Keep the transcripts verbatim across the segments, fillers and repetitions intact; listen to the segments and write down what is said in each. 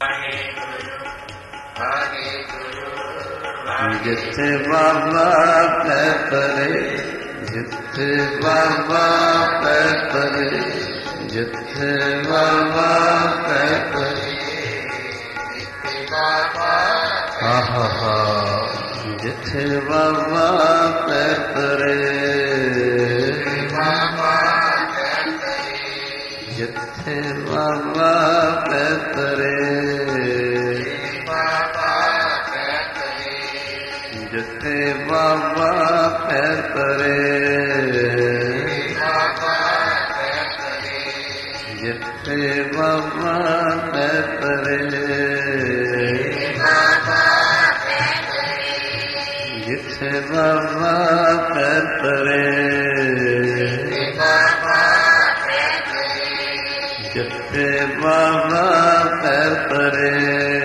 ਜਿੱਥੇ ਬਾਬਾ ਪੈ ਪਰੇ, ਜਿੱਥੇ ਬਾਬਾ ਪੈ ਪਰੇ, ਜਿੱਥੇ ਬਾਬਾ ਪੈ ਪਰੇ, ਆਹਾ ਹਾ, ਜਿੱਥੇ ਬਾਬਾ ਪੈ ਪਰੇ, ਜਿੱਥੇ ਬਾਬਾ ਪੈ ਪਰੇ, ਜਿੱਥੇ ਬਾਬਾ ਪੈ ਪਰੇ, ਜਿੱਥੇ ਬਾਬਾ ਪੈ ਪਰੇ, ਜਿੱਥੇ ਬਾਬਾ ਪੈ ਪਰੇ, ਜਿੱਥੇ ਬਾਬਾ ਪੈ ਪਰੇ,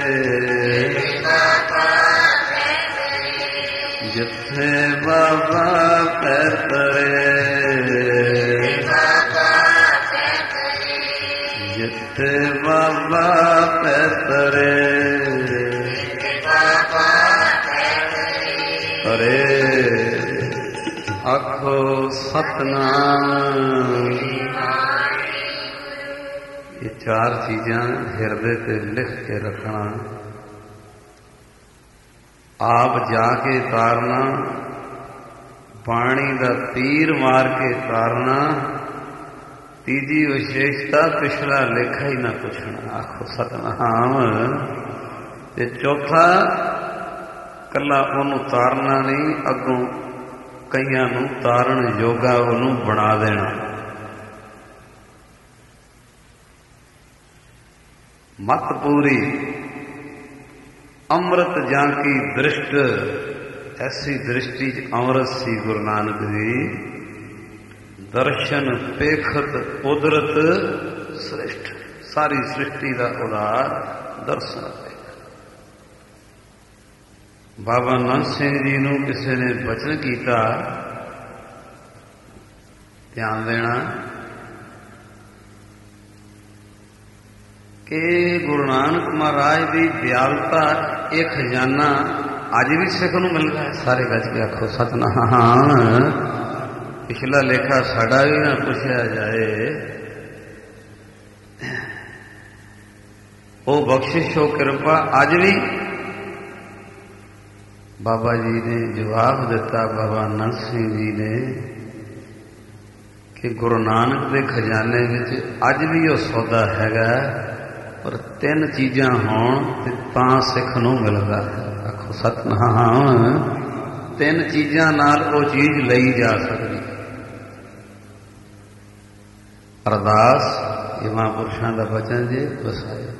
ਜਿੱਥੇ ਬਾਬਾ ਪੈ ਪਰੇ, ਜਿੱਥੇ ਬਾਬਾ ਪੈ ਪਰੇ, ਅਰੇ ਆਖੋ ਸਤਿਨਾਮ। ਇਹ ਚਾਰ ਚੀਜ਼ਾਂ ਹਿਰਦੇ ਤੇ ਲਿਖ ਕੇ ਰੱਖਣਾ, ਆਪ ਜਾ ਕੇ ਤਾਰਨਾ, ਬਾਣੀ ਦਾ ਤੀਰ ਮਾਰ ਕੇ ਤਾਰਨਾ, ਤੀਜੀ ਵਿਸ਼ੇਸ਼ਤਾ ਪਿਛਲਾ ਲੇਖਾ ਹੀ ਨਾ ਪੁੱਛਣਾ। ਆਖੋ ਸਤਿਨਾਮ। ਤੇ ਚੌਥਾ ਕੱਲਾ ਉਹਨੂੰ ਤਾਰਨਾ ਨਹੀਂ, ਅੱਗੋਂ ਕਈਆਂ ਨੂੰ ਤਾਰਨ ਯੋਗਾ ਉਹਨੂੰ ਬਣਾ ਦੇਣਾ। ਮਤ ਪੂਰੀ ਅੰਮ੍ਰਿਤ ਜਾਂ ਕੀ ਦ੍ਰਿਸ਼ਟ, ਐਸੀ ਦ੍ਰਿਸ਼ਟੀ ਚ ਅੰਮ੍ਰਿਤ ਸੀ ਗੁਰੂ ਨਾਨਕ ਜੀ। ਦਰਸ਼ਨ ਪੇਖਤ ਕੁਦਰਤ ਸ੍ਰਿਸ਼ਟ, ਸਾਰੀ ਸ੍ਰਿਸ਼ਟੀ ਦਾ ਉਦਾਰ ਦਰਸ਼ਨ ਹੈ। ਬਾਬਾ ਨੰਦ ਸਿੰਘ ਜੀ ਨੂੰ ਕਿਸੇ ਨੇ ਬਚਨ ਕੀਤਾ, ਧਿਆਨ ਦੇਣਾ ਕਿ ਗੁਰੂ ਨਾਨਕ ਮਹਾਰਾਜ ਦੀ ਦਿਆਲਤਾ ਇਹ ਖਜ਼ਾਨਾ ਅੱਜ ਵੀ ਸਿੱਖ ਨੂੰ ਮਿਲਦਾ ਹੈ। ਸਾਰੇ ਗੱਜ ਕੇ ਆਖੋ ਸਤਿਨਾਮ। ਪਿਛਲਾ ਲੇਖਾ ਸਾਡਾ ਵੀ ਨਾ ਪੁੱਛਿਆ ਜਾਏ। ਉਹ ਬਖਸ਼ਿਸ਼ ਉਹ ਕਿਰਪਾ ਅੱਜ ਵੀ ਬਾਬਾ ਜੀ ਨੇ ਜਵਾਬ ਦਿੱਤਾ, ਬਾਬਾ ਨੰਦ ਸਿੰਘ ਜੀ ਨੇ, ਕਿ ਗੁਰੂ ਨਾਨਕ ਦੇ ਖਜ਼ਾਨੇ ਵਿੱਚ ਅੱਜ ਵੀ ਉਹ ਸੌਦਾ ਹੈਗਾ, ਪਰ ਤਿੰਨ ਚੀਜ਼ਾਂ ਹੋਣ ਤੇ ਤਾਂ ਸਿੱਖ ਨੂੰ ਮਿਲਦਾ ਹੈ। ਆਖੋ ਸਤਿਨਾਮ। ਤਿੰਨ ਚੀਜ਼ਾਂ ਨਾਲ ਉਹ ਚੀਜ਼ ਲਈ ਜਾ ਸਕਦੀ। ਅਰਦਾਸ, ਇਹ ਮਹਾਂਪੁਰਸ਼ਾਂ ਦਾ ਬਚਨ ਜੇ ਵਸਾਇਆ।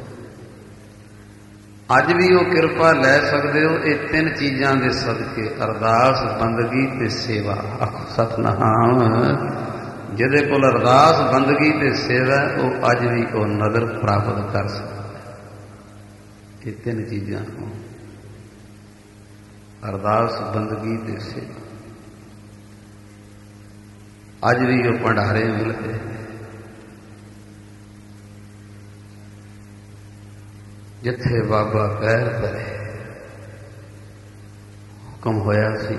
ਅੱਜ ਵੀ ਉਹ ਕਿਰਪਾ ਲੈ ਸਕਦੇ ਹੋ ਇਹ ਤਿੰਨ ਚੀਜ਼ਾਂ ਦੇ ਸਦਕੇ, ਅਰਦਾਸ, ਬੰਦਗੀ ਤੇ ਸੇਵਾ। ਆਖੋ ਸਤਿਨਾਮ। ਜਿਹਦੇ ਕੋਲ ਅਰਦਾਸ, ਬੰਦਗੀ ਤੇ ਸੇਵਾ, ਉਹ ਅੱਜ ਵੀ ਉਹ ਨਦਰ ਪ੍ਰਾਪਤ ਕਰ ਸਕਦਾ। ਇਹ ਤਿੰਨ ਚੀਜ਼ਾਂ ਹੋਣ, ਅਰਦਾਸ, ਬੰਦਗੀ ਤੇ ਸੇਵਾ। ਅੱਜ ਵੀ ਉਹ ਭੰਡਾਰੇ ਮਿਲਦੇ। ਜਿੱਥੇ ਬਾਬਾ ਪੈਰ ਧਰੇ, ਹੁਕਮ ਹੋਇਆ ਸੀ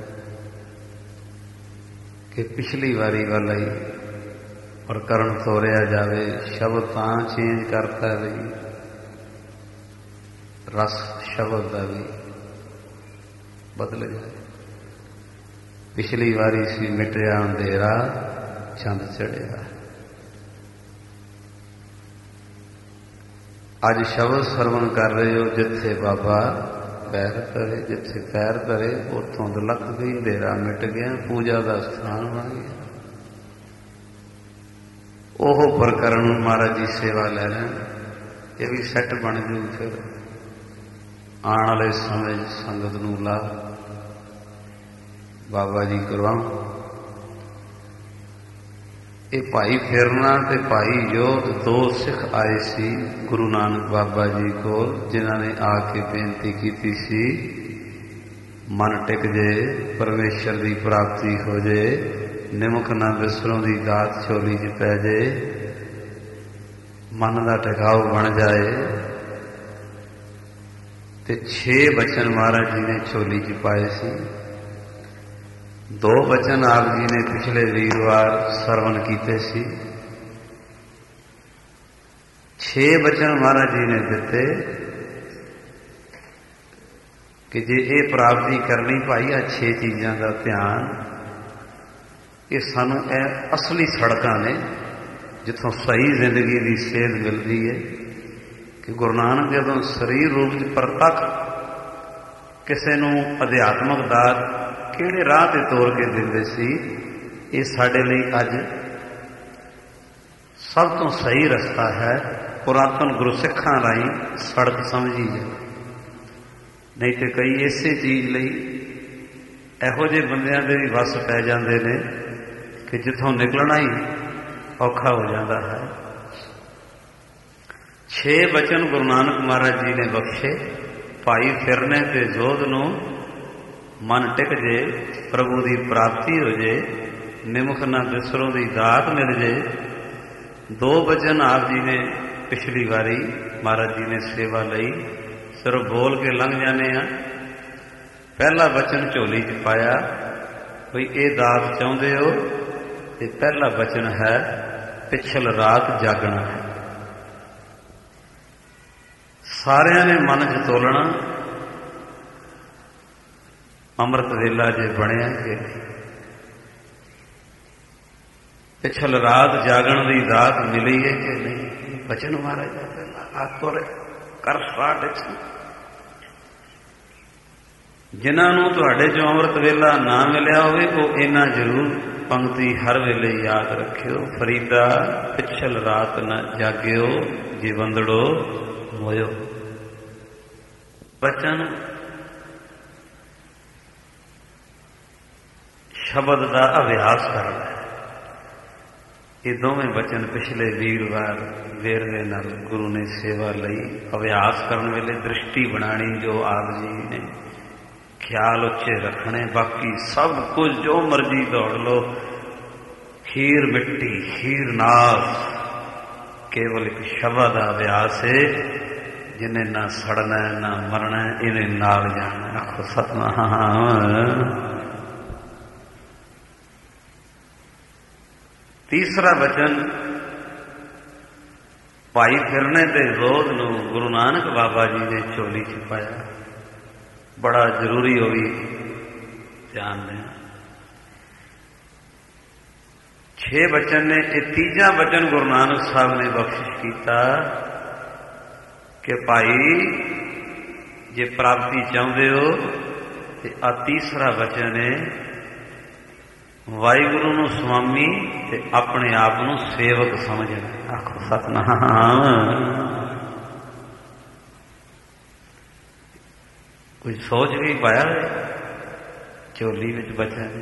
ਕਿ ਪਿਛਲੀ ਵਾਰੀ ਵਾਲਾ ਹੀ ਪ੍ਰਕਰਣ ਤੋਰਿਆ ਜਾਵੇ। ਸ਼ਬਦ ਤਾਂ ਚੇਂਜ ਕਰਤਾ ਵੀ, ਰਸ ਸ਼ਬਦ ਦਾ ਵੀ ਬਦਲ ਜਾਏ। ਪਿਛਲੀ ਵਾਰੀ ਸੀ ਮਿਟਿਆ ਅੰਧੇਰਾ, ਚੰਦ ਚੜਿਆ। ਅੱਜ ਸ਼ਬਦ ਸਰਵਣ ਕਰ ਰਹੇ ਹੋ, ਜਿੱਥੇ ਬਾਬਾ ਪੈਰ ਧਰੇ, ਜਿੱਥੇ ਪੈਰ ਧਰੇ ਉੱਥੋਂ ਦਲਕ ਗਈ, ਅੰਧੇਰਾ ਮਿਟ ਗਿਆ, ਪੂਜਾ ਦਾ ਸਥਾਨ ਬਣ ਗਿਆ। ਉਹ ਪ੍ਰਕਰਣ ਮਹਾਰਾਜ ਜੀ ਸੇਵਾ ਲੈ ਲੈਣ, ਇਹ ਵੀ ਸੈੱਟ ਬਣ ਜੂ। ਫਿਰ ਆਉਣ ਵਾਲੇ ਸਮੇਂ ਸੰਗਤ ਨੂੰ ਲਾ ਬਾਬਾ ਜੀ ਕਰਵਾਉ। ਇਹ ਭਾਈ ਫਿਰਨਾ ਤੇ ਭਾਈ ਜੋਤ ਦੋ ਸਿੱਖ ਆਏ ਸੀ ਗੁਰੂ ਨਾਨਕ ਬਾਬਾ ਜੀ ਕੋਲ, ਜਿਨ੍ਹਾਂ ਨੇ ਆ ਕੇ ਬੇਨਤੀ ਕੀਤੀ ਸੀ, ਮਨ ਟਿਕ ਜੇ, ਪਰਮੇਸ਼ਰ ਦੀ ਪ੍ਰਾਪਤੀ ਹੋ ਜੇ, ਨਿਮਕ ਨਾ ਵਿਸਰੋਂ ਦੀ ਦਾਤ ਝੋਲੀ 'ਚ ਪੈ ਜੇ, ਮਨ ਦਾ ਟਿਕਾਊ ਬਣ ਜਾਏ। ਤੇ ਛੇ ਬਚਨ ਮਹਾਰਾਜ ਜੀ ਨੇ ਝੋਲੀ 'ਚ ਪਾਏ ਸੀ। ਦੋ ਬਚਨ ਆਪ ਜੀ ਨੇ ਪਿਛਲੇ ਵੀਰਵਾਰ ਸਰਵਣ ਕੀਤੇ ਸੀ। ਛੇ ਬਚਨ ਮਹਾਰਾਜ ਜੀ ਨੇ ਦਿੱਤੇ ਕਿ ਜੇ ਇਹ ਪ੍ਰਾਪਤੀ ਕਰਨੀ ਭਾਈ ਆ ਛੇ ਚੀਜ਼ਾਂ ਦਾ ਧਿਆਨ, ਇਹ ਸਾਨੂੰ ਇਹ ਅਸਲੀ ਸੜਕਾਂ ਨੇ ਜਿੱਥੋਂ ਸਹੀ ਜ਼ਿੰਦਗੀ ਦੀ ਸੇਧ ਮਿਲਦੀ ਹੈ। ਕਿ ਗੁਰੂ ਨਾਨਕ ਜਦੋਂ ਸਰੀਰ ਰੂਪ 'ਚ ਪ੍ਰਤੱਖ ਕਿਸੇ ਨੂੰ ਅਧਿਆਤਮਕ ਦਾਤ ਕਿਹੜੇ ਰਾਹ ਤੇ ਤੋਰ ਕੇ ਦਿੰਦੇ ਸੀ, ਇਹ ਸਾਡੇ ਲਈ ਅੱਜ ਸਭ ਤੋਂ ਸਹੀ ਰਸਤਾ ਹੈ। ਪੁਰਾਤਨ ਗੁਰੂ ਸਿੱਖਾਂ ਰਾਹੀਂ ਸੜਕ ਸਮਝੀ ਜਾਵੇ। ਨਹੀਂ ਤੇ ਕਈ ਇਸੇ ਚੀਜ਼ ਲਈ ਇਹੋ ਜਿਹੇ ਬੰਦਿਆਂ ਦੇ ਵੀ ਵੱਸ ਪੈ ਜਾਂਦੇ ਨੇ ਕਿ ਜਿੱਥੋਂ ਨਿਕਲਣਾ ਹੀ ਔਖਾ ਹੋ ਜਾਂਦਾ ਹੈ। ਛੇ ਬਚਨ ਗੁਰੂ ਨਾਨਕ ਮਹਾਰਾਜ ਜੀ ਨੇ ਬਖਸ਼ੇ। ਭਾਈ ਫਿਰਨੇ ਤੇ ਜੋਧ ਨੂੰ ਮਨ ਟਿਕ ਜੇ, ਪ੍ਰਭੂ ਦੀ ਪ੍ਰਾਪਤੀ ਹੋ ਜੇ, ਨਿਮਖ ਨਾ ਬਿਸਰੋਂ ਦੀ ਦਾਤ ਮਿਲ ਜੇ। ਦੋ ਬਚਨ ਆਪ ਜੀ ਨੇ ਪਿਛਲੀ ਵਾਰੀ ਮਹਾਰਾਜ ਜੀ ਨੇ ਸੇਵਾ ਲਈ, ਸਿਰਫ ਬੋਲ ਕੇ ਲੰਘ ਜਾਂਦੇ ਆ। ਪਹਿਲਾ ਬਚਨ ਝੋਲੀ 'ਚ ਪਾਇਆ ਵੀ ਇਹ ਦਾਤ ਚਾਹੁੰਦੇ ਹੋ, ਤੇ ਪਹਿਲਾ ਬਚਨ ਹੈ ਪਿਛਲ ਰਾਤ ਜਾਗਣਾ ਹੈ। ਸਾਰਿਆਂ ਨੇ ਮਨ 'ਚ ਤੋਲਣਾ, ਅੰਮ੍ਰਿਤ ਵੇਲਾ ਜੇ ਬਣਿਆ ਕਿ ਪਿਛਲ ਰਾਤ ਜਾਗਣ ਦੀ ਦਾਤ ਮਿਲੀ ਹੈ ਕਿ ਨਹੀਂ। ਬਚਨ ਮਹਾਰਾਜ ਦਾ ਪਹਿਲਾ ਆਤੋਰ ਕਰ ਸਟਾਰਟ। ਜਿਨ੍ਹਾਂ ਨੂੰ ਤੁਹਾਡੇ ਚੋਂ ਅੰਮ੍ਰਿਤ ਵੇਲਾ ਨਾ ਮਿਲਿਆ ਹੋਵੇ ਉਹ ਇਹਨਾਂ ਜ਼ਰੂਰ ਪੰਕਤੀ ਹਰ ਵੇਲੇ ਯਾਦ ਰੱਖਿਓ। ਫਰੀਦਾ ਪਿਛਲ ਰਾਤ ਨਾ ਜਾਗਿਓ, ਜੇ ਬੰਦੜੋ ਮੋਇਓ। ਬਚਨ ਸ਼ਬਦ ਦਾ ਅਭਿਆਸ ਕਰਨਾ। ਇਹ ਦੋਵੇਂ ਬਚਨ ਪਿਛਲੇ ਵੀਰਵਾਰ ਵੇਰਵੇ ਨਾਲ ਗੁਰੂ ਨੇ ਸੇਵਾ ਲਈ। ਅਭਿਆਸ ਕਰਨ ਵੇਲੇ ਦ੍ਰਿਸ਼ਟੀ ਬਣਾਣੀ, ਜੋ ਆਪ ਜੀ ਨੇ ਖਿਆਲ ਉੱਚੇ ਰੱਖਣੇ। ਬਾਕੀ ਸਭ ਕੁਝ ਜੋ ਮਰਜ਼ੀ ਦੌੜ ਲਓ, ਖੀਰ ਮਿੱਟੀ ਖੀਰ ਨਾਸ, ਕੇਵਲ ਇੱਕ ਸ਼ਬਦ ਦਾ ਅਭਿਆਸ ਹੈ। ਜਿਹਨੇ ਨਾ ਸੜਨਾ ਨਾ ਮਰਨਾ, ਇਹਨੇ ਨਾਲ ਜਾਣਾ। ਆਖੋ ਸਤਿਨਾਮ। ਤੀਸਰਾ ਬਚਨ ਭਾਈ ਫਿਰਨੇ ਤੇ ਜ਼ੋਧ ਨੂੰ ਗੁਰੂ ਨਾਨਕ ਬਾਬਾ ਜੀ ਨੇ ਝੋਲੀ 'ਚ ਪਾਇਆ। ਬੜਾ ਜ਼ਰੂਰੀ ਉਹ ਵੀ ਧਿਆਨ ਦੇਣਾ। ਛੇ ਬਚਨ ਨੇ। ਇਹ ਤੀਜਾ ਬਚਨ ਗੁਰੂ ਨਾਨਕ ਸਾਹਿਬ ਨੇ ਬਖਸ਼ਿਸ਼ ਕੀਤਾ ਕਿ ਭਾਈ ਜੇ ਪ੍ਰਾਪਤੀ ਚਾਹੁੰਦੇ ਹੋ ਤੇ ਆ ਤੀਸਰਾ ਬਚਨ ਹੈ ਵਾਹਿਗੁਰੂ ਨੂੰ ਸੁਆਮੀ ਤੇ ਆਪਣੇ ਆਪ ਨੂੰ ਸੇਵਕ ਸਮਝਣਾ। ਆਖੋ ਸਤਿਨਾਮ। ਕੋਈ ਸੋਚ ਵੀ ਪਾਇਆ ਝੋਲੀ ਵਿੱਚ ਬਚਨ,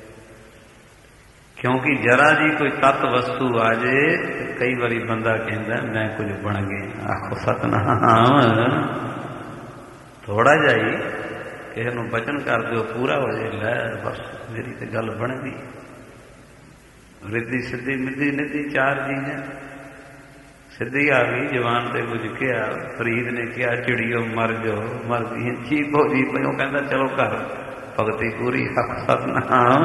ਕਿਉਂਕਿ ਜਰਾ ਜੀ ਕੋਈ ਤੱਤ ਵਸਤੂ ਆ ਜੇ ਤੇ ਕਈ ਵਾਰੀ ਬੰਦਾ ਕਹਿੰਦਾ ਮੈਂ ਕੁਝ ਬਣ ਗਿਆ। ਆਖੋ ਸਤਿਨਾਮ। ਥੋੜਾ ਜਿਹਾ ਹੀ ਕਿਸੇ ਨੂੰ ਬਚਨ ਕਰ ਦਿਓ, ਪੂਰਾ ਹੋ ਜਾਏ, ਲੈ ਬਸ ਮੇਰੀ ਤੇ ਗੱਲ ਬਣ ਗਈ। ਰਿੱਧੀ ਸਿੱਧੀ ਮਿੱਧੀ ਨਿੱਧੀ ਚਾਰ ਜੀ ਨੇ। ਸਿੱਧੀ ਆ ਗਈ ਜਵਾਨ ਤੇ ਕੁਝ ਕਿਹਾ। ਫਰੀਦ ਨੇ ਕਿਹਾ ਚਿੜੀਓ ਮਰ ਜਾਓ, ਮਰ ਗਈ ਚੀਪ ਹੋ ਗਈ। ਉਹ ਕਹਿੰਦਾ ਚਲੋ ਘਰ ਭਗਤੀ ਪੂਰੀ। ਸਤਿਨਾਮ।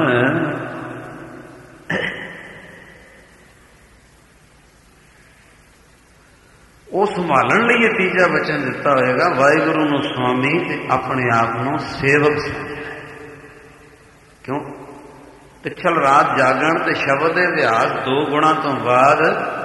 ਉਹ ਸੰਭਾਲਣ ਲਈ ਇਹ ਤੀਜਾ ਬਚਨ ਦਿੱਤਾ ਹੋਏਗਾ, ਵਾਹਿਗੁਰੂ ਨੂੰ ਸੁਆਮੀ ਤੇ ਆਪਣੇ ਆਪ ਨੂੰ ਸੇਵਕ ਸਮਝਣਾ। ਕਿਉਂ? ਪਿਛਲ ਰਾਤ ਜਾਗਣ ਤੇ ਸ਼ਬਦ ਦੇ ਅਭਿਆਸ, ਦੋ ਗੁਣਾਂ ਤੋਂ ਬਾਅਦ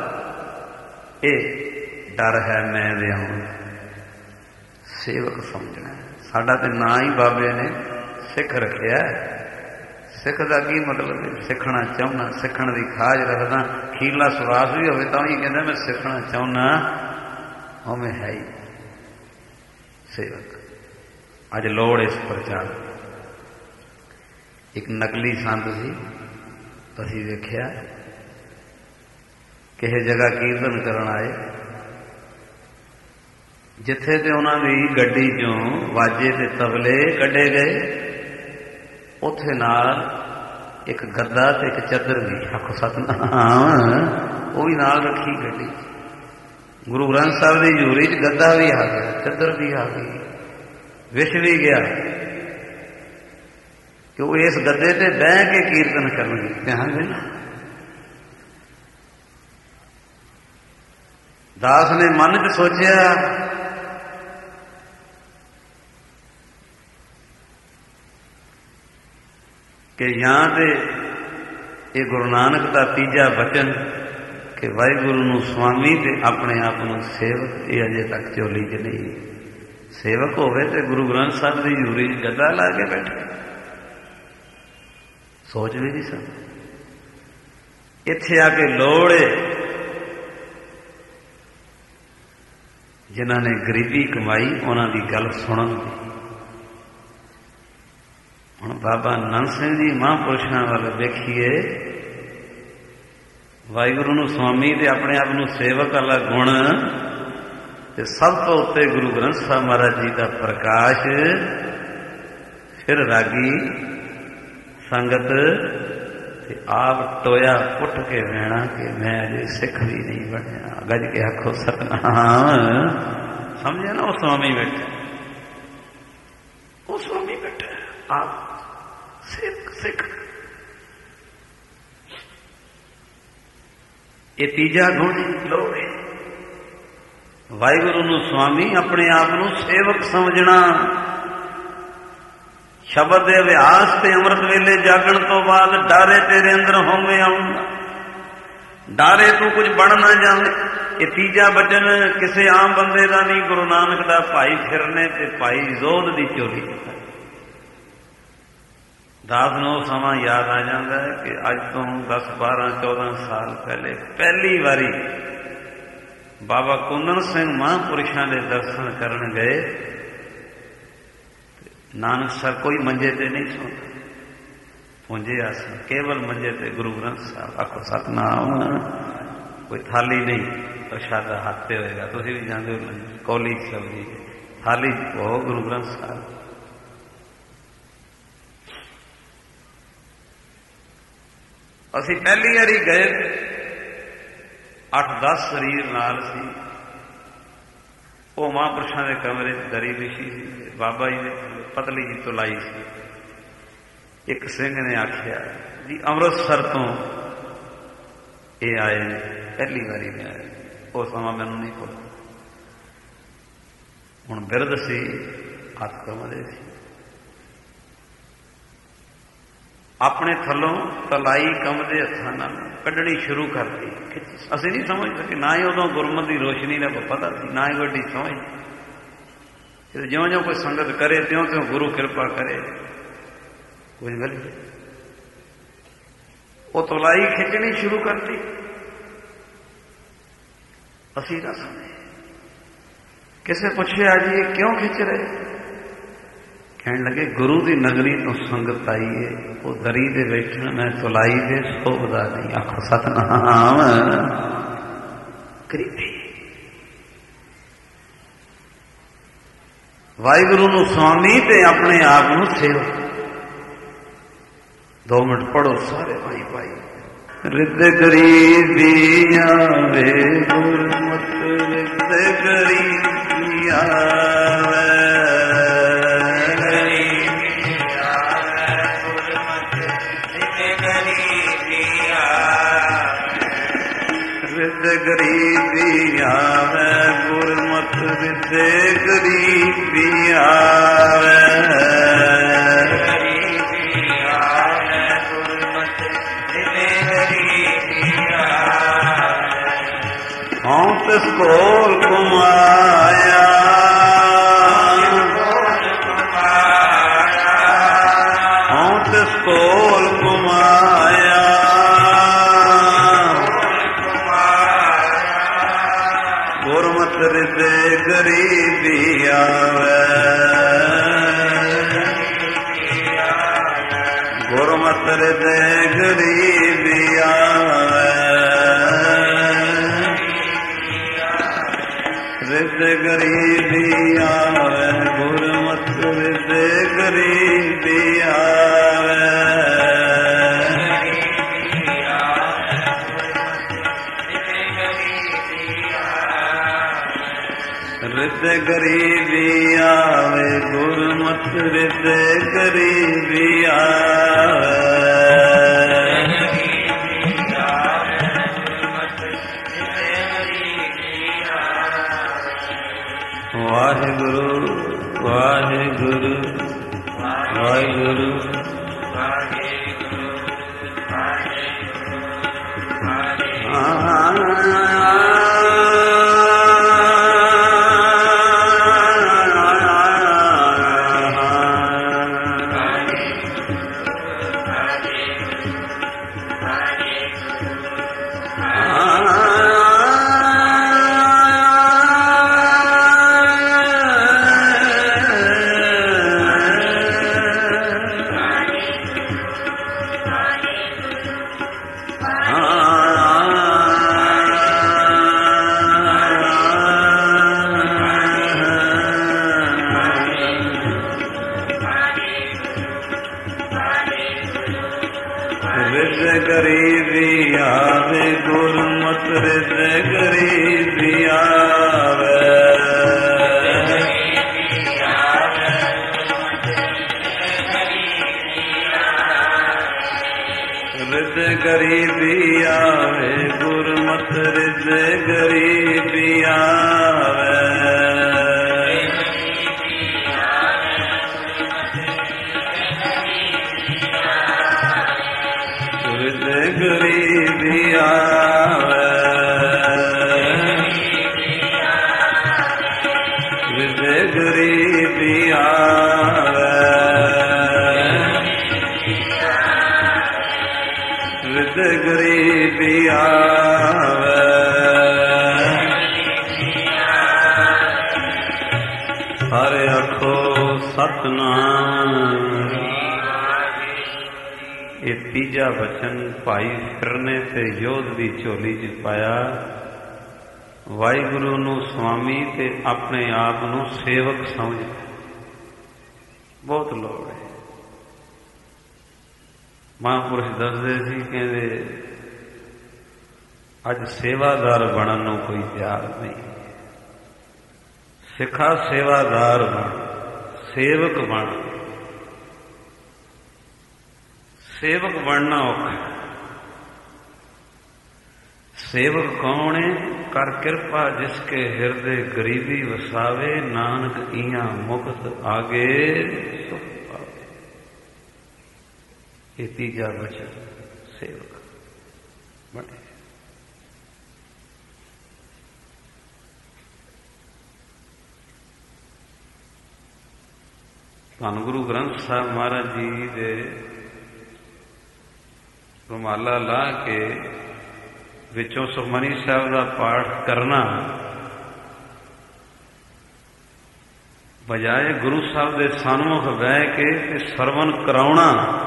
ਇਹ ਡਰ ਹੈ ਮੈਂ ਵਿਆਹੁਣ, ਸੇਵਕ ਸਮਝਣਾ। ਸਾਡਾ ਤੇ ਨਾਂ ਹੀ ਬਾਬੇ ਨੇ ਸਿੱਖ ਰੱਖਿਆ। ਸਿੱਖ ਦਾ ਕੀ ਮਤਲਬ ਹੈ? ਸਿੱਖਣਾ ਚਾਹੁੰਦਾ, ਸਿੱਖਣ ਦੀ ਖਾਜ ਰੱਖਦਾ, ਖੀਰਲਾ ਸਵਾਸ ਵੀ ਹੋਵੇ ਤਾਂ ਵੀ ਕਹਿੰਦਾ ਮੈਂ ਸਿੱਖਣਾ ਚਾਹੁੰਦਾ। ਉਵੇਂ ਹੈ ਹੀ ਸੇਵਕ। ਅੱਜ ਲੋੜ ਇਸ ਪ੍ਰਚਾਰ। ਇੱਕ ਨਕਲੀ ਸੰਤ ਸੀ, ਅਸੀਂ ਵੇਖਿਆ ਕਿਸੇ ਜਗ੍ਹਾ ਕੀਰਤਨ ਕਰਨ ਆਏ, ਜਿੱਥੇ ਤੇ ਉਹਨਾਂ ਦੀ ਗੱਡੀ ਚੋਂ ਵਾਜੇ ਤੇ ਤਬਲੇ ਕੱਢੇ ਗਏ, ਉੱਥੇ ਨਾਲ ਇੱਕ ਗੱਦਾ ਤੇ ਇੱਕ ਚੱਦਰ ਵੀ। ਆਖੋ ਸਤਿਨਾਮ। ਉਹ ਵੀ ਨਾਲ ਰੱਖੀ ਗੱਡੀ। ਗੁਰੂ ਗ੍ਰੰਥ ਸਾਹਿਬ ਦੀ ਹਜ਼ੂਰੀ 'ਚ ਗੱਦਾ ਵੀ ਆ ਗਿਆ, ਚੱਦਰ ਵੀ ਆ ਗਈ। ਵਿਛ ਵੀ ਗਿਆ ਕਿ ਉਹ ਇਸ ਗੱਦੇ ਤੇ ਬਹਿ ਕੇ ਕੀਰਤਨ ਕਰਨਗੇ। ਧਿਆਨ ਦੇਣਾ। ਦਾਸ ਨੇ ਮਨ 'ਚ ਸੋਚਿਆ ਕਿ ਜਾਂ ਤੇ ਇਹ ਗੁਰੂ ਨਾਨਕ ਦਾ ਤੀਜਾ ਬਚਨ ਕਿ ਵਾਹਿਗੁਰੂ ਨੂੰ ਸੁਆਮੀ ਤੇ ਆਪਣੇ ਆਪ ਨੂੰ ਸੇਵਕ, ਇਹ ਅਜੇ ਤੱਕ ਝੋਲੀ 'ਚ ਨਹੀਂ। ਸੇਵਕ ਹੋਵੇ ਤੇ ਗੁਰੂ ਗ੍ਰੰਥ ਸਾਹਿਬ ਦੀ ਹਜ਼ੂਰੀ 'ਚ ਗੱਦਾ ਲਾ ਕੇ ਬੈਠੇ, ਸੋਚ ਵੀ ਨਹੀਂ ਸਕਦਾ। ਇੱਥੇ ਆ ਕੇ ਲੋੜ ਏ ਜਿਨ੍ਹਾਂ ਨੇ ਗਰੀਬੀ ਕਮਾਈ ਉਹਨਾਂ ਦੀ ਗੱਲ ਸੁਣਨ ਦੀ। ਹੁਣ ਬਾਬਾ ਨੰਦ ਸਿੰਘ ਜੀ ਮਹਾਂਪੁਰਸ਼ਾਂ ਵੱਲ ਵੇਖੀਏ, ਵਾਹਿਗੁਰੂ ਨੂੰ ਸੁਆਮੀ ਤੇ ਆਪਣੇ ਆਪ ਨੂੰ ਸੇਵਕ ਵਾਲਾ ਗੁਣ, ਤੇ ਸਭ ਤੋਂ ਉੱਤੇ ਗੁਰੂ ਗ੍ਰੰਥ ਸਾਹਿਬ ਮਹਾਰਾਜ ਜੀ ਦਾ ਪ੍ਰਕਾਸ਼। ਫਿਰ ਰਾਗੀ ਸੰਗਤ ਤੇ ਆਪ ਟੋਇਆ ਪੁੱਟ ਕੇ ਰਹਿਣਾ ਕਿ ਮੈਂ ਅਜੇ ਸਿੱਖ ਵੀ ਨਹੀਂ ਬਣਿਆ। ਗੱਜ ਕੇ ਆਖੋ ਸਤਿਨਾਮ। ਸਮਝਿਆ ਨਾ, ਉਹ ਸੁਆਮੀ ਬੈਠਾ, ਉਹ ਸੁਆਮੀ ਬੈਠਾ, ਆਪ ਸਿੱਖ ਸਿੱਖ। ਇਹ ਤੀਜਾ ਗੁਣ ਲੋੜ ਹੈ। ਵਾਹਿਗੁਰੂ ਨੂੰ ਸੁਆਮੀ, ਆਪਣੇ ਆਪ ਨੂੰ ਸੇਵਕ ਸਮਝਣਾ। ਸ਼ਬਦ ਦੇ ਅਭਿਆਸ ਤੇ ਅੰਮ੍ਰਿਤ ਵੇਲੇ ਜਾਗਣ ਤੋਂ ਬਾਅਦ ਡਾਰੇ ਤੇਰੇ ਅੰਦਰ ਹੋਵੇਂ ਆਉਂਦਾ, ਡਾਰੇ ਤੂੰ ਕੁਝ ਬਣ ਨਾ ਜਾਵੇ। ਇਹ ਤੀਜਾ ਬਚਨ ਕਿਸੇ ਆਮ ਬੰਦੇ ਦਾ ਨਹੀਂ, ਗੁਰੂ ਨਾਨਕ ਦਾ ਭਾਈ ਫਿਰਨੇ ਤੇ ਭਾਈ ਜ਼ੋਧ ਦੀ ਝੋਲੀ। ਦਾਸ ਨੂੰ ਉਹ ਸਮਾਂ ਯਾਦ ਆ ਜਾਂਦਾ ਹੈ ਕਿ ਅੱਜ ਤੋਂ ਦਸ ਬਾਰਾਂ ਚੌਦਾਂ ਸਾਲ ਪਹਿਲੇ ਪਹਿਲੀ ਵਾਰੀ ਬਾਬਾ ਕੁੰਦਨ ਸਿੰਘ ਮਹਾਂਪੁਰਸ਼ਾਂ ਦੇ ਦਰਸ਼ਨ ਕਰਨ ਗਏ। ਨਾਨਕ ਸਰ ਕੋਈ ਮੰਜੇ ਤੇ ਨਹੀਂ ਸੌਂਦਾ, ਪੁੰਜੇ ਆਸਣ, ਕੇਵਲ ਮੰਜੇ ਤੇ ਗੁਰੂ ਗ੍ਰੰਥ ਸਾਹਿਬ। ਆਖੋ ਸਤਿਨਾਮ। ਕੋਈ ਥਾਲੀ ਨਹੀਂ, ਪ੍ਰਸ਼ਾਦਾ ਹੱਥ ਤੇ ਹੋਏਗਾ। ਤੁਸੀਂ ਵੀ ਜਾਂਦੇ ਹੋ ਕੌਲੀ ਸਬਜ਼ੀ, ਥਾਲੀ ਹੋ ਗੁਰੂ ਗ੍ਰੰਥ ਸਾਹਿਬ। ਅਸੀਂ ਪਹਿਲੀ ਵਾਰੀ ਗਏ, ਅੱਠ ਦਸ ਸਰੀਰ ਨਾਲ ਸੀ। ਉਹ ਮਹਾਂਪੁਰਸ਼ਾਂ ਦੇ ਕਮਰੇ 'ਚ ਦਰੀ ਵਿਛੀ ਸੀ, ਬਾਬਾ ਜੀ ਨੇ ਪਤਲੀ ਜੀ ਤੁਲਾਈ ਸੀ। ਇੱਕ ਸਿੰਘ ਨੇ ਆਖਿਆ ਜੀ ਅੰਮ੍ਰਿਤਸਰ ਤੋਂ ਇਹ ਆਏ ਨੇ, ਪਹਿਲੀ ਵਾਰੀ ਨੇ ਆਏ। ਉਹ ਸਮਾਂ ਮੈਨੂੰ ਨਹੀਂ ਭੁੱਲਦਾ। ਹੁਣ ਬਿਰਧ ਸੀ, ਹੱਥ ਕਮਰੇ ਸੀ। ਆਪਣੇ ਥੱਲੋਂ ਤਲਾਈ ਕੰਮ ਦੇ ਹੱਥਾਂ ਨਾਲ ਕੱਢਣੀ ਸ਼ੁਰੂ ਕਰਤੀ। ਅਸੀਂ ਨਹੀਂ ਸਮਝ ਸਕੇ, ਨਾ ਹੀ ਉਦੋਂ ਗੁਰਮਤਿ ਦੀ ਰੋਸ਼ਨੀ ਦਾ ਪਤਾ ਸੀ, ਨਾ ਹੀ ਵੱਡੀ ਸਮਝ। ਜਿਉਂ ਜਿਉਂ ਕੋਈ ਸੰਗਤ ਕਰੇ ਤਿਉਂ ਤਿਉਂ ਗੁਰੂ ਕਿਰਪਾ ਕਰੇ। ਕੋਈ ਗੱਲ ਨਹੀਂ, ਉਹ ਤਲਾਈ ਖਿੱਚਣੀ ਸ਼ੁਰੂ ਕਰਤੀ। ਅਸੀਂ ਨਾ ਸਮਝੇ। ਕਿਸੇ ਪੁੱਛਿਆ ਜੀ ਇਹ ਕਿਉਂ ਖਿੱਚ ਰਹੇ? ਕਹਿਣ ਲੱਗੇ ਗੁਰੂ ਦੀ ਨਗਰੀ ਤੋਂ ਸੰਗਤ ਆਈ ਹੈ, ਉਹ ਦਰੀ ਦੇ ਬੈਠਣ, ਮੈਂ ਤੁਲਾਈ ਦੇ ਸੋਭਦਾ ਨਹੀਂ। ਆਖੋ ਸਤਿਨਾਮ। ਗਰੀਬੀ। ਵਾਹਿਗੁਰੂ ਨੂੰ ਸੁਆਮੀ ਤੇ ਆਪਣੇ ਆਪ ਨੂੰ ਸੇਵਕ। ਦੋ ਮਿੰਟ ਪੜੋ ਸਾਰੇ ਭਾਈ ਭਾਈ। ਰਿੱਧ ਗਰੀਬੀਆਂ ਵੇ ਗੁਰਮਤਿ, ਰਿੱਧ ਗਰੀਬੀਆਂ ਗਰੀਬੀ ਆਵੇ ਗੁਰਮਤਿ, ਰਿੱਧੇ ਗਰੀਬੀ ਆਵੇ। ਗਰੀਬੀ ਆਵੇ ਗੁਰਮਤਿ, ਰਿੱਧੇ ਗਰੀਬੀ ਆਵੇ। ਹਉ ਤਿਸ ਕੋਲ ਕਮਾਇਆ, ਹਉ ਤਿਸ ਕੋਲ ਕਮਾਇਆ। ਰਿੱਧੇ ਗਰੀਬੀ ਆਵੇ, ਗੁਰਮਤਿ ਰਿੱਧੇ ਗਰੀਬੀ ਆਵੇ। ਰਿੱਧੇ ਗਰੀਬੀ ਆਵੇ ਗੁਰਮਤਿ, ਰਿੱਧੇ ਗਰੀਬੀ ਆਵੇ। ਰਿੱਧ ਰਿਦ ਗਰੀਬੀ ਆਵੇ ਗੁਰਮਤਿ ਰਿਦ ਗਰੀਬੀ ਆਵੇ ਵਾਹਿਗੁਰੂ ਵਾਹਿਗੁਰੂ ਵਾਹਿਗੁਰੂ ਗਰੀਬੀ ਆਵੇ ਗੁਰਮਤਿ ਰਿਦ ਗਰੀਬੀ ਆਵੇ ਰਿਦ ਗਰੀਬੀ ਆਵੇ ਰਿਦ ਗਰੀਬੀ ਆਵੇ ਰਿਦ ਗਰੀਬੀ ਆਵੇ ਹਰਿ ਆਖੋ ਸਤਿਨਾਮ। ਇਹ ਤੀਜਾ ਬਚਨ ਭਾਈ ਫਿਰਨੇ ਤੇ ਯੋਧ ਦੀ ਝੋਲੀ ਚ ਪਾਇਆ। ਵਾਹਿਗੁਰੂ ਨੂੰ ਸੁਆਮੀ ਤੇ ਆਪਣੇ ਆਪ ਨੂੰ ਸੇਵਕ ਸਮਝ ਬਹੁਤ ਲੋੜ ਹੈ। ਮਹਾਂਪੁਰਸ਼ ਦੱਸਦੇ ਸੀ, ਕਹਿੰਦੇ ਅੱਜ ਸੇਵਾਦਾਰ ਬਣਨ ਨੂੰ ਕੋਈ ਤਿਆਰ ਨਹੀਂ। ਸਿੱਖਾ ਸੇਵਾਦਾਰ ਬਣ, ਸੇਵਕ ਬਣ। ਸੇਵਕ ਬਣਨਾ ਔਖਾ। ਸੇਵਕ ਕੌਣ ਹੈ? ਕਰ ਕਿਰਪਾ ਜਿਸਕੇ ਹਿਰਦੇ ਗਰੀਬੀ ਵਸਾਵੇ, ਨਾਨਕ ਇਹਾਂ ਮੁਕਤ ਆਗੇ ਸੁਖ ਪਾਵੇ। ਇਹ ਤੀਜਾ ਬਚਨ ਸੇਵਕ ਬਣੇ। ਧੰਨ ਗੁਰੂ ਗ੍ਰੰਥ ਸਾਹਿਬ ਮਹਾਰਾਜ ਜੀ ਦੇ ਰੁਮਾਲਾ ਲਾ ਕੇ ਵਿੱਚੋਂ ਸੁਖਮਨੀ ਸਾਹਿਬ ਦਾ ਪਾਠ ਕਰਨਾ ਬਜਾਏ ਗੁਰੂ ਸਾਹਿਬ ਦੇ ਸਨਮੁਖ ਬਹਿ ਕੇ ਤੇ ਸਰਵਨ ਕਰਾਉਣਾ,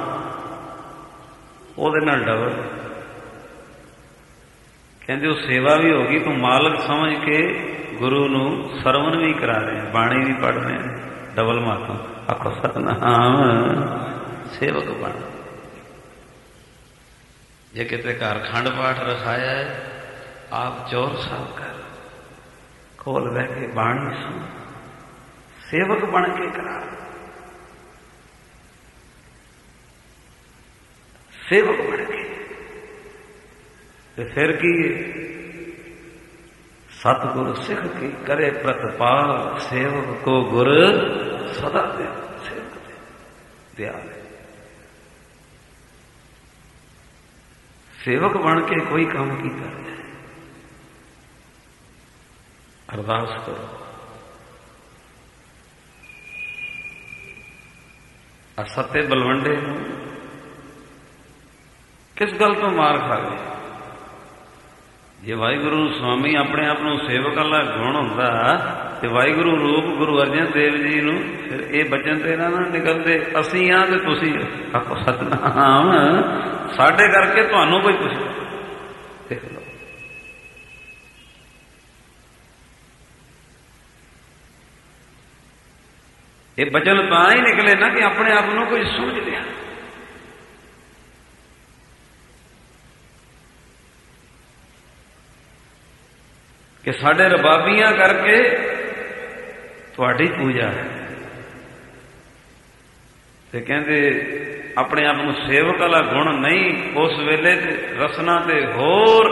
ਉਹਦੇ ਨਾਲ ਡਬਲ। ਕਹਿੰਦੇ ਉਹ ਸੇਵਾ ਵੀ ਹੋ ਗਈ, ਤੂੰ ਮਾਲਕ ਸਮਝ ਕੇ ਗੁਰੂ ਨੂੰ ਸਰਵਨ ਵੀ ਕਰਾ ਰਿਹਾ, ਬਾਣੀ ਵੀ ਪੜ੍ਹ ਰਿਹਾ, ਡਬਲ ਮਾਤਮ। ਆਖੋ ਸਤਿਨਾਮ। ਸੇਵਕ ਬਣ। ਜੇ ਕਿਤੇ ਘਰ ਖੰਡ ਪਾਠ ਰਖਾਇਆ ਹੈ, ਆਪ ਚੌਰ ਸਾਹਿਬ ਕਰ, ਕੋਲ ਬਹਿ ਕੇ ਬਾਣੀ ਸੁਣ, ਸੇਵਕ ਬਣ ਕੇ ਕਰਾ। ਸੇਵਕ ਬਣ ਕੇ ਤੇ ਫਿਰ ਕੀ ਹੈ? ਸਤਿਗੁਰ ਸਿੱਖ ਕੀ ਕਰੇ ਪ੍ਰਤਪਾਲ, ਸੇਵਕ ਕੋ ਗੁਰ ਸਦਾ ਦੇ। ਸੇਵਕ ਦੇ ਦਿਆਲ। ਸੇਵਕ ਬਣ ਕੇ ਕੋਈ ਕੰਮ ਕੀਤਾ ਜਾਏ, ਅਰਦਾਸ ਕਰੋ। ਅਸਤੇ ਬਲਵੰਡੇ ਨੂੰ ਕਿਸ ਗੱਲ ਤੋਂ ਮਾਰ ਖਾ ਗਏ? ਜੇ ਵਾਹਿਗੁਰੂ ਨੂੰ ਸੁਆਮੀ ਆਪਣੇ ਆਪ ਨੂੰ ਸੇਵਕ ਵਾਲਾ ਗੁਣ ਹੁੰਦਾ ਤੇ ਵਾਹਿਗੁਰੂ ਰੂਪ ਗੁਰੂ ਅਰਜਨ ਦੇਵ ਜੀ ਨੂੰ ਫਿਰ ਇਹ ਬਚਨ ਤੇ ਨਾ ਨਿਕਲਦੇ, ਅਸੀਂ ਆ ਤੇ ਤੁਸੀਂ ਆਖੋ ਸਤਿਨਾਮ। ਸਾਡੇ ਕਰਕੇ ਤੁਹਾਨੂੰ ਕੋਈ ਪੁੱਛ ਦੇਖ ਲਓ। ਇਹ ਬਚਨ ਤਾਂ ਹੀ ਨਿਕਲੇ ਨਾ ਕਿ ਆਪਣੇ ਆਪ ਨੂੰ ਕੋਈ ਸਮਝ ਲਿਆ। ਕਿ ਸਾਡੇ ਰਬਾਬੀਆਂ ਕਰਕੇ ਤੁਹਾਡੀ ਪੂਜਾ ਹੈ। ਤੇ ਕਹਿੰਦੇ ਆਪਣੇ ਆਪ ਨੂੰ ਸੇਵਕ ਵਾਲਾ ਗੁਣ ਨਹੀਂ, ਉਸ ਵੇਲੇ ਤੇ ਰਸਨਾ ਤੇ ਹੋਰ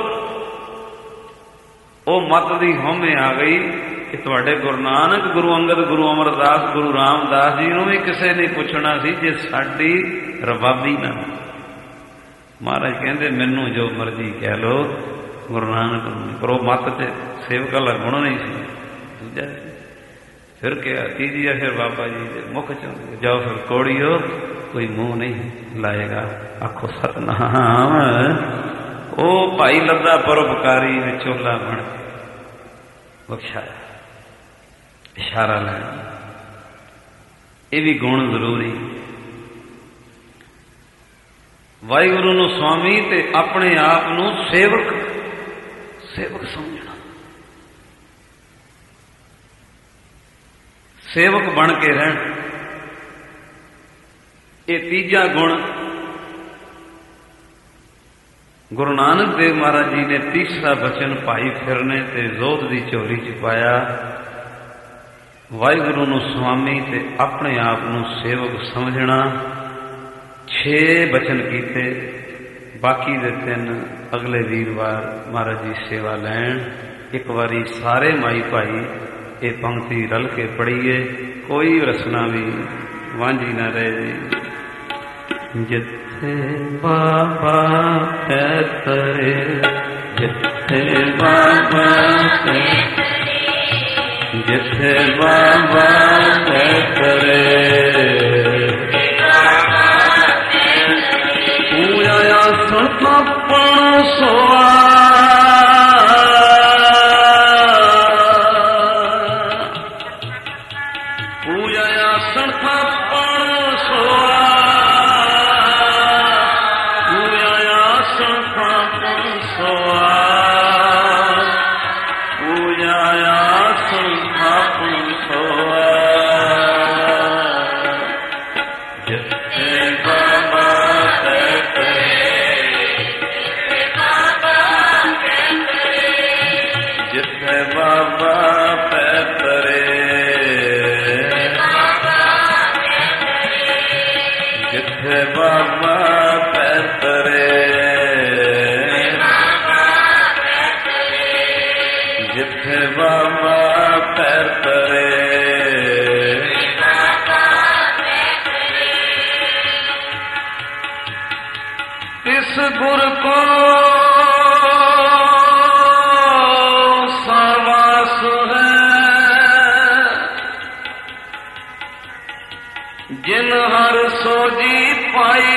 ਉਹ ਮਤ ਦੀ ਹਉਮੈ ਆ ਗਈ ਕਿ ਤੁਹਾਡੇ ਗੁਰੂ ਨਾਨਕ, ਗੁਰੂ ਅੰਗਦ, ਗੁਰੂ ਅਮਰਦਾਸ, ਗੁਰੂ ਰਾਮਦਾਸ ਜੀ ਨੂੰ ਵੀ ਕਿਸੇ ਨੇ ਪੁੱਛਣਾ ਸੀ ਜੇ ਸਾਡੀ ਰਬਾਬੀ ਨਾ। ਮਹਾਰਾਜ ਕਹਿੰਦੇ ਮੈਨੂੰ ਜੋ ਮਰਜ਼ੀ ਕਹਿ ਲੋ, ਗੁਰੂ ਨਾਨਕ ਨੂੰ, ਪਰ ਉਹ ਮਤ ਤੇ ਸੇਵਕ ਵਾਲਾ ਗੁਣ ਨਹੀਂ ਸੀ। ਦੂਜਾ ਫਿਰ ਕਿਹਾ ਤੀਜੀਆ, ਫਿਰ ਬਾਬਾ ਜੀ ਦੇ ਮੁਖ ਚੋਂ ਜਾਓ ਫਿਰ ਕੋੜੀਓ, ਕੋਈ ਮੂੰਹ ਨਹੀਂ ਲਾਏਗਾ, ਆਖੋ ਸਤਨਾਮ। ਉਹ ਭਾਈ ਲੱਦਾ ਪਰਉਪਕਾਰੀ ਵਿਚੋਲਾ ਬਣ ਬਖਸ਼ਾ, ਇਸ਼ਾਰਾ ਲੈਣਾ, ਇਹ ਵੀ ਗੁਣ ਜ਼ਰੂਰੀ। ਵਾਹਿਗੁਰੂ ਨੂੰ ਸਵਾਮੀ ਤੇ ਆਪਣੇ ਆਪ ਨੂੰ ਸੇਵਕ ਸੇਵਕ ਸਮਝਣਾ, ਸੇਵਕ ਬਣ ਕੇ ਰਹਿਣ। ਇਹ ਤੀਜਾ ਗੁਣ ਗੁਰੂ ਨਾਨਕ ਦੇਵ ਮਹਾਰਾਜ ਜੀ ਨੇ ਤੀਸਰਾ ਬਚਨ ਭਾਈ ਫਿਰਨੇ ਤੇ ਜ਼ੋਤ ਦੀ ਝੋਲੀ ਚ ਪਾਇਆ। ਵਾਹਿਗੁਰੂ ਨੂੰ ਸਵਾਮੀ ਤੇ ਆਪਣੇ ਆਪ ਨੂੰ ਸੇਵਕ ਸਮਝਣਾ। ਛੇ ਬਚਨ ਕੀਤੇ, ਬਾਕੀ ਦੇ ਤਿੰਨ ਅਗਲੇ ਵੀਰਵਾਰ ਮਹਾਰਾਜ ਜੀ ਸੇਵਾ ਲੈਣ। ਇੱਕ ਵਾਰੀ ਸਾਰੇ ਮਾਈ ਭਾਈ ਇਹ ਪੰਕਤੀ ਰਲ ਕੇ ਪੜ੍ਹੀਏ, ਕੋਈ ਰਸਨਾ ਵੀ ਵਾਂਝੀ ਨਾ ਰਹੇ ਜੀ। ਜਿੱਥੇ ਬਾਬਾ ਹੈ ਤਰੇ, ਜਿੱਥੇ ਬਾਬਾ ਹੈ, ਜਿੱਥੇ ਬਾਬਾ ਹੈ ਤਰੇ, ਪੂਜਾ ਆਸਣ ਥਾਪਣ ਸੋਆ, ਪੂਜਾ ਆਸਣ ਥਾਪਣ ਸੋਆ, ਪੂਜਾ ਆਸਣ ਥਾਪਣ ਸੋਆ, ਪੂਜਾ ਆਸਣ ਥਾਪਣ ਸੋਆ, ਜਿੱਥੇ ਬਾਬਾ ਹੈ ਤਰੇ, ਜਿੱਥੇ ਬਾਬਾ ਹੈ ਤਰੇ, ਜਿੱਥੇ ਬਾਬਾ ਹੈ ਤਰੇ, ਜਿੱਥੇ ਬਾਬਾ ਹੈ ਤਰੇ, ਤਿਸ ਗੁਰ ਕੋ ਸਾਵਾਸ ਹੈ, ਜਿਨ ਹਰ ਸੋਜੀ ਪਾਈ,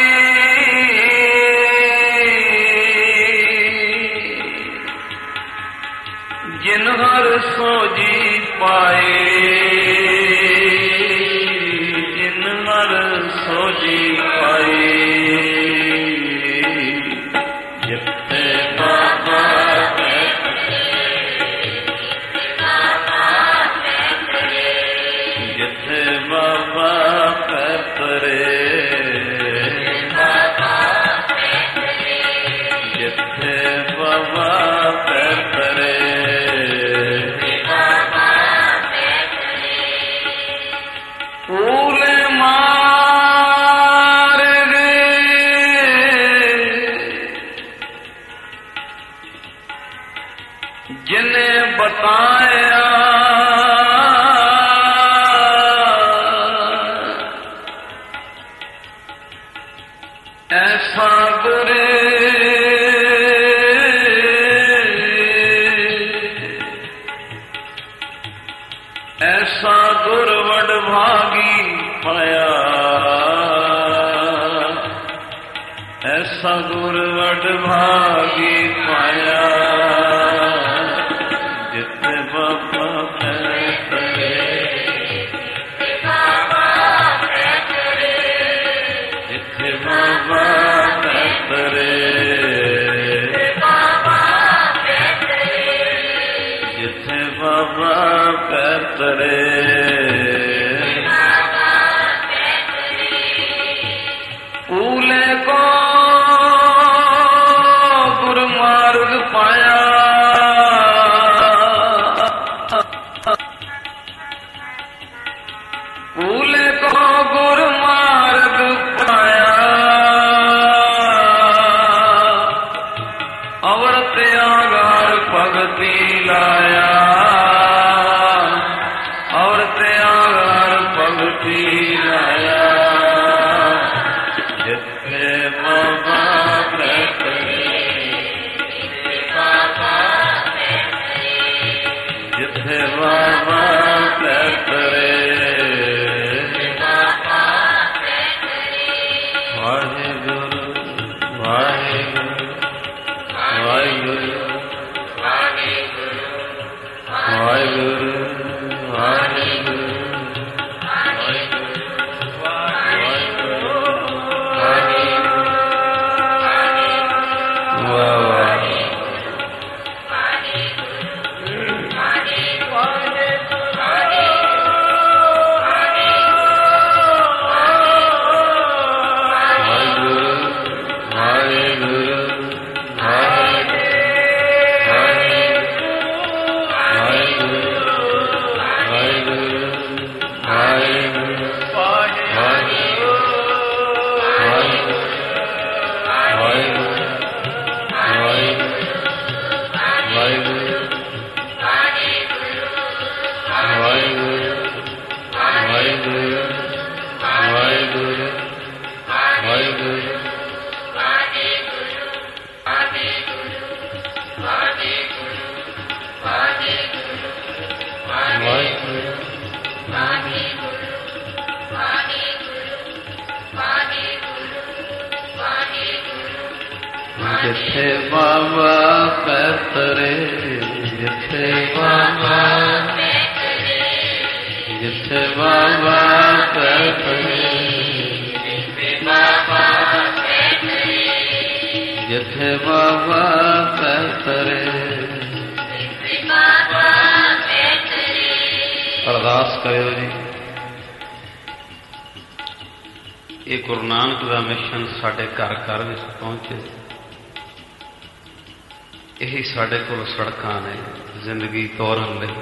ਜਿਨ ਹਰ ਸੋਜੀ ਪਾਏ, ਜਿਨ ਹਰ ਸੋਜੀ ਪਾਏ, ਜਿੱਥੇ ਬਾਬਾ ਹੈ, ਜਿੱਥੇ ਬਾਬਾ ਹੈ ਤਰੇ, ਜਿੱਥੇ ਬਾਬਾ ਹੈ ਤਰੇ, ਊਲੇ ਮਾਰ ਗਏ ਜਿਨੇ ਬਤਾਇਆ, ਐਸਾ ਗੁਰੇ ਐਸਾ ਗੁਰ ਵਡਭਾਗੀ ਪਾਇਆ, ਐਸਾ ਗੁਰ ਵਡਭਾਗੀ ਪਾਇਆ, ਜਿੱਥੇ ਬਾਬਾ ਹੈ ਤਰੇ, ਜਿੱਥੇ ਬਾਬਾ ਹੈ ਤਰੇ, ਜਿੱਥੇ ਬਾਬਾ ਹੈ ਤਰੇ, ਊਲੇ ਕੋ ਗੁਰਮਾਰਗ ਪਾਇਆ, ਪੀਰਾਇਆ ਜਿੱਥੇ ਬਾਬਾ ਜਿੱਥੇ ਬਾਬਾ ਕਰੇ ਵਾਹਿਗੁਰੂ ਵਾਹਿਗੁਰੂ ਵਾਹਿਗੁਰੂ ਵਾਹਿਗੁਰੂ ਵਾਹਿਗੁਰੂ ਜਿੱਥੇ ਬਾਬਾ ਪੈਤਰੇ ਜਿੱਥੇ ਬਾਬਾ ਜਿੱਥੇ ਬਾਬਾ ਪੈਤਰੇ ਜਿੱਥੇ ਬਾਬਾ ਪੈਤਰੇ ਅਰਦਾਸ ਕਰਿਓ ਜੀ। ਇਹ ਗੁਰੂ ਨਾਨਕ ਦਾ ਮਿਸ਼ਨ ਸਾਡੇ ਘਰ ਘਰ ਵਿੱਚ ਪਹੁੰਚੇ। ਇਹੀ ਸਾਡੇ ਕੋਲ ਸੜਕਾਂ ਨੇ ਜ਼ਿੰਦਗੀ ਤੋਰਨ ਲਈ।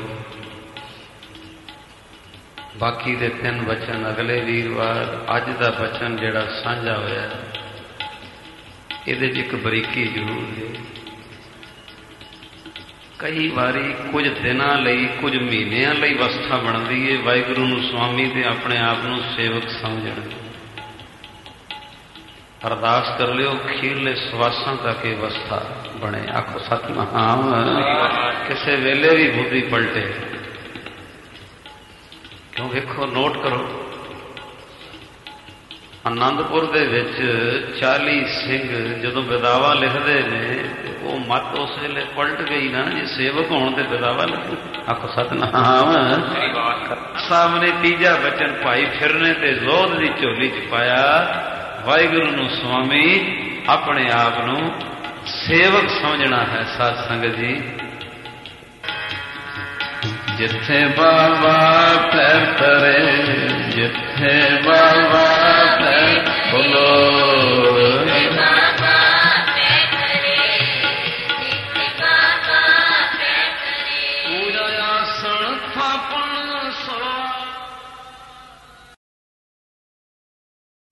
ਬਾਕੀ ਦੇ ਤਿੰਨ ਬਚਨ ਅਗਲੇ ਵੀਰਵਾਰ, ਅੱਜ ਦਾ ਬਚਨ ਜਿਹੜਾ ਸਾਂਝਾ ਹੋਇਆ ਇਹਦੇ 'ਚ ਇੱਕ ਬਰੀਕੀ ਜ਼ਰੂਰ ਹੈ। ਕਈ ਵਾਰੀ ਕੁਝ ਦਿਨਾਂ ਲਈ ਕੁਝ ਮਹੀਨਿਆਂ ਲਈ ਅਵਸਥਾ ਬਣਦੀ ਹੈ ਵਾਹਿਗੁਰੂ ਨੂੰ ਸੁਆਮੀ ਤੇ ਆਪਣੇ ਆਪ ਨੂੰ ਸੇਵਕ ਸਮਝਣ। ਅਰਦਾਸ ਕਰ ਲਿਓ ਖੀਰਲੇ ਸਵਾਸਾਂ ਤੱਕ ਇਹ ਅਵਸਥਾ ਬਣੇ। ਆਖੋ ਸਤਿਨਾਮ। ਕਿਸੇ ਵੇਲੇ ਵੀ ਬੁੱਧੀ ਪਲਟੇ। ਕਿਉਂ ਵੇਖੋ, ਨੋਟ ਕਰੋ, ਆਨੰਦਪੁਰ ਦੇ ਵਿੱਚ ਚਾਲੀ ਸਿੰਘ ਜਦੋਂ ਵਿਦਾਵਾ ਲਿਖਦੇ ਨੇ ਉਹ ਮੱਤ ਉਸ ਵੇਲੇ ਪਲਟ ਗਈ ਨਾ, ਜੇ ਸੇਵਕ ਹੋਣ ਤੇ ਵਿਦਾਵਾ ਲਿਖੋ। ਆਖੋ ਸਤਿਨਾਮ। ਸਾਹਿਬ ਨੇ ਤੀਜਾ ਬਚਨ ਭਾਈ ਫਿਰਨੇ ਤੇ ਜ਼ੋਧ ਦੀ ਝੋਲੀ ਚ ਪਾਇਆ। ਵਾਹਿਗੁਰੂ ਨੂੰ ਸੁਆਮੀ ਆਪਣੇ ਆਪ ਨੂੰ ਸੇਵਕ ਸਮਝਣਾ ਹੈ। ਸਾਧ ਸੰਗਤ ਜੀ, ਜਿੱਥੇ ਬਾਬਾ ਪੈਰ ਧਰੇ ਜਿੱਥੇ ਬਾਬਾ ਪੈਰ ਬੋਲੋ